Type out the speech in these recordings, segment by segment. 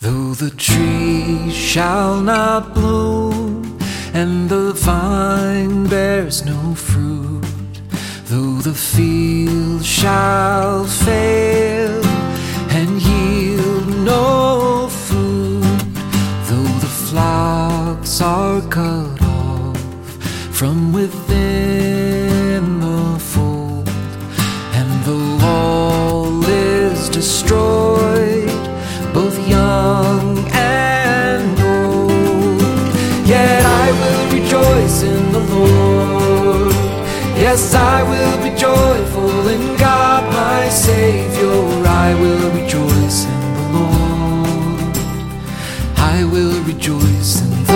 Though the tree shall not bloom, and the vine bears no fruit, though the field shall fail and yield no food, though the flocks are cut off from within the fold, and the wall is destroyed, both young and old, yet I will rejoice in the Lord. Yes, I will be joyful in God my Savior. I will rejoice in the Lord. I will rejoice in the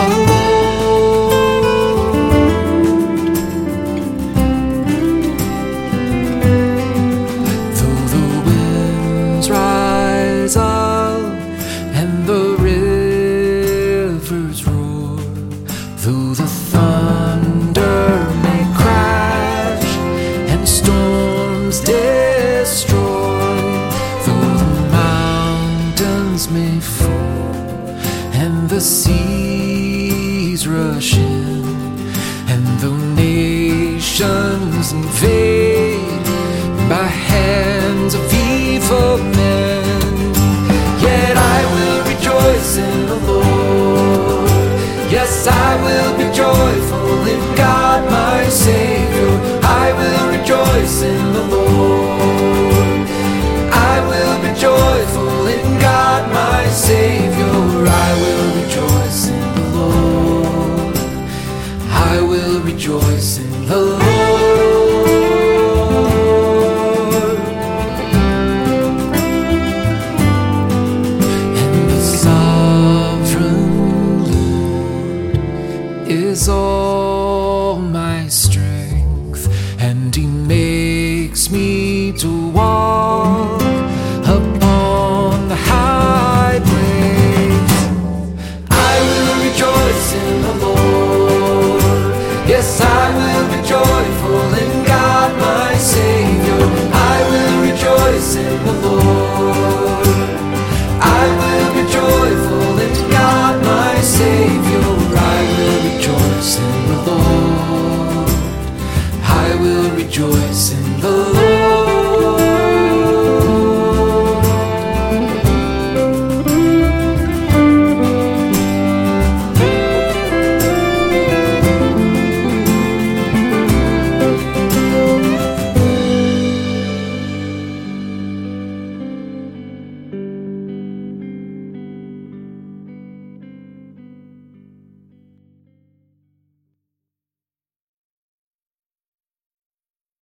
Lord. Though the winds rise up and the rivers roar, though the thunder may crash and storms destroy, though the mountains may fall and the seas rush in, and though nations invade by hands of evil men, yet I will rejoice in the Lord. Yes, I will be joyful in God my Savior. I will rejoice in the Lord. I will be joyful in God my Savior.